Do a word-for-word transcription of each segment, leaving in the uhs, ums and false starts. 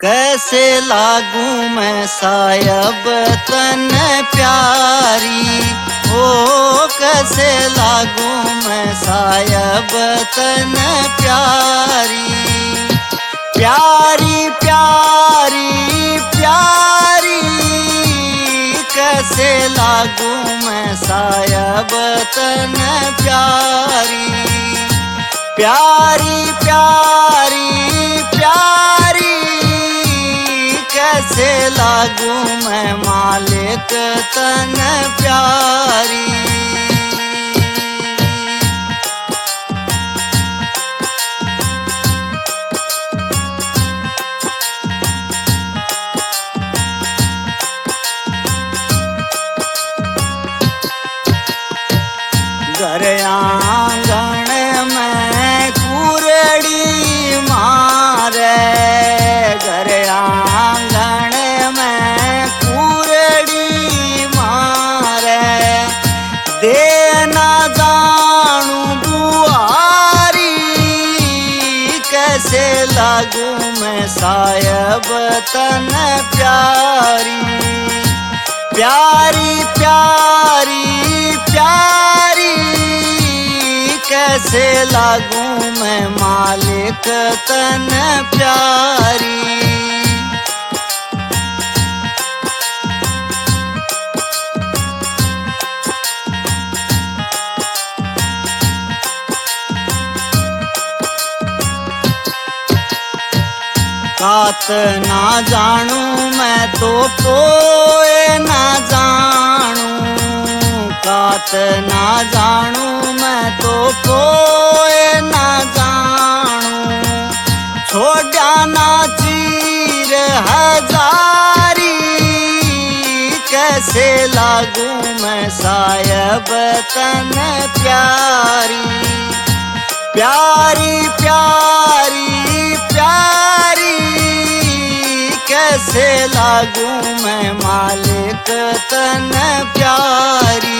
कैसे लागू मैं सायब तन प्यारी, ओ कैसे लागू मैं सायब तन प्यारी। प्यारी प्यारी प्यारी कैसे लागू मैं सायब तन प्यारी। प्यारी प्यारी प्यारी कैसे लागू मैं मालिक तन प्यारी। घर आंगन में कुरड़ी मारे, घर आंगन में कुरड़ी मारे। दे ना जानू बुआरी कैसे लागू मैं सायब तन प्यारी। प्यारी प्यारी प्यारी कैसे लागू मैं मालिक तन प्यारी। कात ना जानू मैं तो पोए ना जानू, कात ना जानू मैं तो पोए ना जानू। छोड़ा ना चीर हजारी कैसे लागू मैं सायब तन प्यारी। प्यारी प्यारी प्यारी कैसे लागू मैं मालिक तन प्यारी।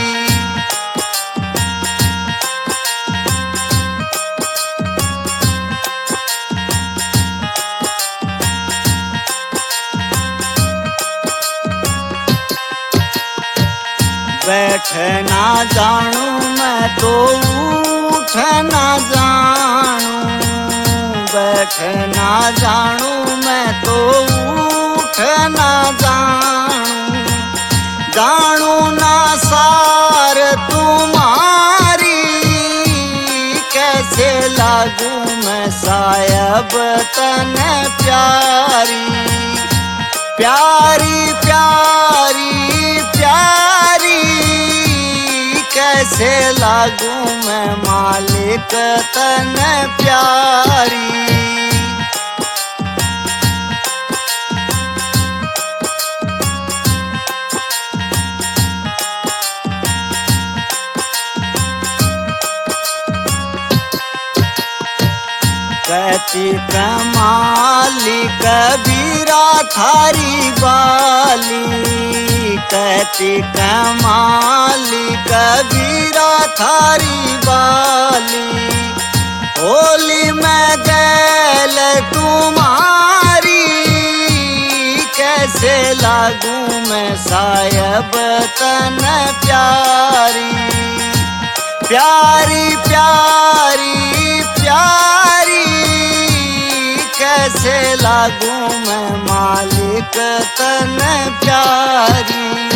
बैठ ना जानू मैं तो उठ ना जानू, बैठ ना जानू मैं तो उठ ना जानू। जानू ना सार तुम्हारी कैसे लागू मैं सायब तन प्यारी। प्यारी प्यारी प्यारी कैसे लागू मैं मालिक तन प्यारी। कहती कमाली कबीरा थारी बाली, कहती कमाली कबीरा थारी बाली। होली में गैल तुम्हारी कैसे लागू मैं सायब तन प्यारी। प्यारी प्यारी प्यारी कैसे लागू मैं मालिक तन प्यारी।